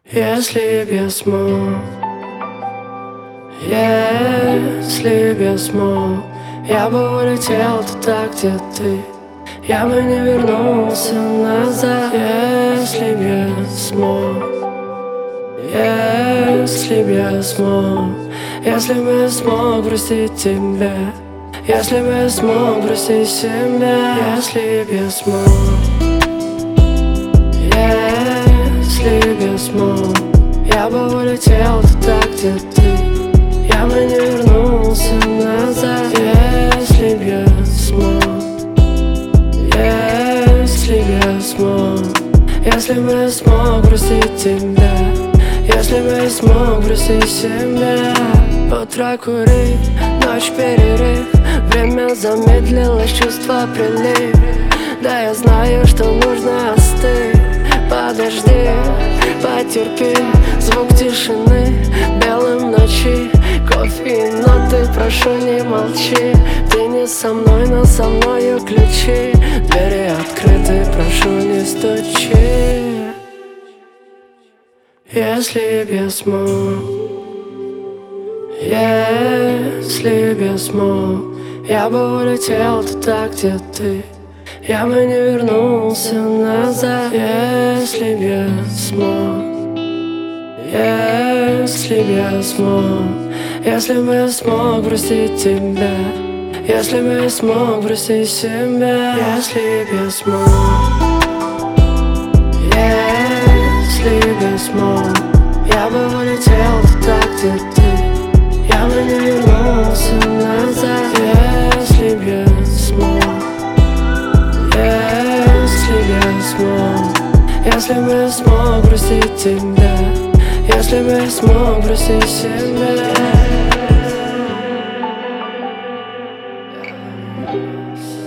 Если б я смог, если б я смог, я бы улетел туда, где ты. Я бы не вернулся назад. Если б я смог, если б я смог, если бы я смог простить тебя, если бы я смог простить себя, если б я смог, если б я смог, я бы улетел туда, где ты. Я бы не вернулся назад. Если б я смог, если б я смог, если бы я смог простить тебя, если бы я смог простить себя. Утро курить, ночь перерыв, время замедлилось, чувство прилив. Да, я знаю, что нужно остыть. Подожди, потерпи, звук тишины, белым ночи, кофе и ноты, прошу, не молчи. Ты не со мной, но со мною ключи. Двери открыты, прошу, не стучи. Если б я смог, если б я смог, я бы улетел туда, где ты. Я бы не вернулся назад. Если б я смог, если б я смог, если бы я смог простить тебя, если бы я смог простить себя. Если б я смог, если б я смог, я бы улетел туда, где ты. Я бы не вернулся назад. Если б я смог, если б я смог, если бы я смог простить тебя, если бы я смог простить себя.